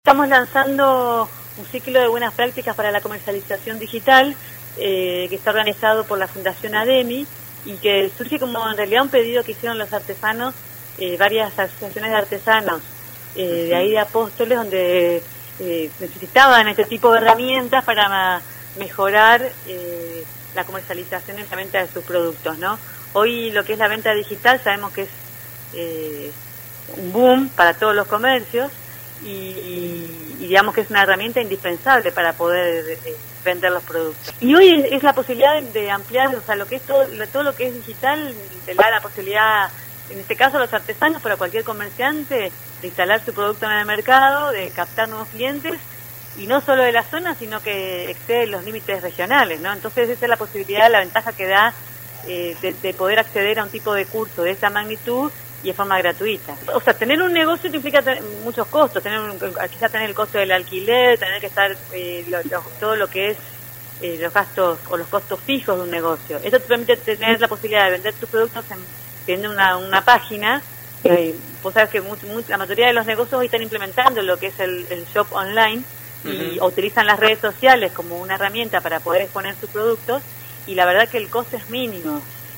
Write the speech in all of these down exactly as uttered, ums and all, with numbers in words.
Estamos lanzando un ciclo de buenas prácticas para la comercialización digital eh, que está organizado por la Fundación ADEMI y que surge como en realidad un pedido que hicieron los artesanos, eh, varias asociaciones de artesanos eh, de ahí de Apóstoles, donde eh, necesitaban este tipo de herramientas para mejorar eh, la comercialización y la venta de sus productos, ¿no? Hoy lo que es la venta digital sabemos que es eh, un boom para todos los comercios. Y, y, y digamos que es una herramienta indispensable para poder eh, vender los productos. Y hoy es, es la posibilidad de, de ampliar, o sea, lo que es todo, todo lo que es digital, te da la posibilidad, en este caso a los artesanos, pero a cualquier comerciante, de instalar su producto en el mercado, de captar nuevos clientes, y no solo de la zona, sino que excede los límites regionales, ¿no? Entonces esa es la posibilidad, la ventaja que da eh, de, de poder acceder a un tipo de curso de esa magnitud y de forma gratuita. O sea, tener un negocio te implica tener muchos costos, tener un, quizás tener el costo del alquiler, tener que estar eh, lo, lo, todo lo que es eh, los gastos o los costos fijos de un negocio. Esto te permite tener la posibilidad de vender tus productos en, teniendo una, una página. Eh, vos sabés que muy, muy, la mayoría de los negocios hoy están implementando lo que es el, el shop online y uh-huh. utilizan las redes sociales como una herramienta para poder exponer sus productos, y la verdad que el costo es mínimo.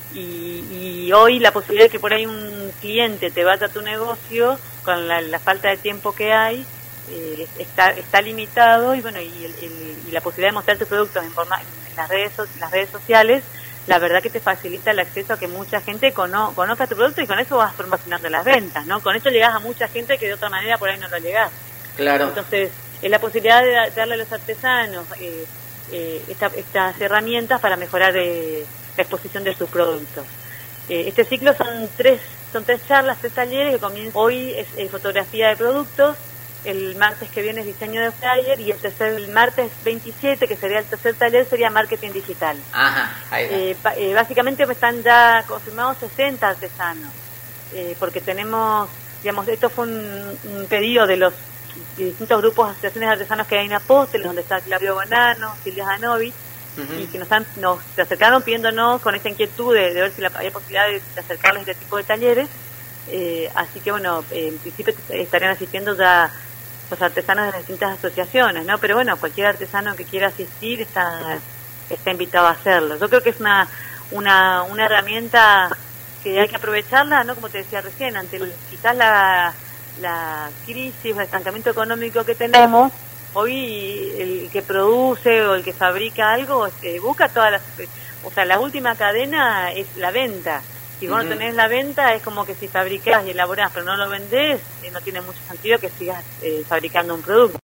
Y, y hoy la posibilidad de que por ahí un cliente te vaya a tu negocio con la, la falta de tiempo que hay eh, está está limitado, y bueno y, el, el, y la posibilidad de mostrar tus productos en, forma, en las redes las redes sociales, la verdad que te facilita el acceso a que mucha gente cono, conozca tu producto, y con eso vas promocionando las ventas, ¿no? Con eso llegás a mucha gente que de otra manera por ahí no lo llegás. Claro. Entonces es la posibilidad de darle a los artesanos eh, eh, esta, estas herramientas para mejorar eh, la exposición de sus productos. Eh, este ciclo son tres son tres charlas, tres talleres que comienzan. Hoy es eh, fotografía de productos, el martes que viene es diseño de flyer, y el tercer el martes veintisiete, que sería el tercer taller, sería marketing digital. Ajá, ahí va. Eh, ba- eh, básicamente están ya confirmados sesenta artesanos, eh, porque tenemos, digamos, esto fue un, un pedido de los de distintos grupos, asociaciones de artesanos que hay en Apóstoles, donde está Claudio Bonano, Silvia Janovic, uh-huh. y que nos han, nos se acercaron pidiéndonos con esta inquietud de, de ver si la, había posibilidad de, de acercarles a este tipo de talleres. Eh, así que bueno, eh, en principio estarían asistiendo ya los artesanos de las distintas asociaciones, ¿no? Pero bueno, cualquier artesano que quiera asistir está está invitado a hacerlo. Yo creo que es una una una herramienta que hay que aprovecharla, ¿no? Como te decía recién, ante el, quizás la la crisis o el estancamiento económico que tenemos, hoy el que produce o el que fabrica algo este, busca todas las, o sea, la última cadena es la venta. Si vos uh-huh. no tenés la venta, es como que si fabricás y elaborás pero no lo vendés, eh, no tiene mucho sentido que sigas eh, fabricando un producto.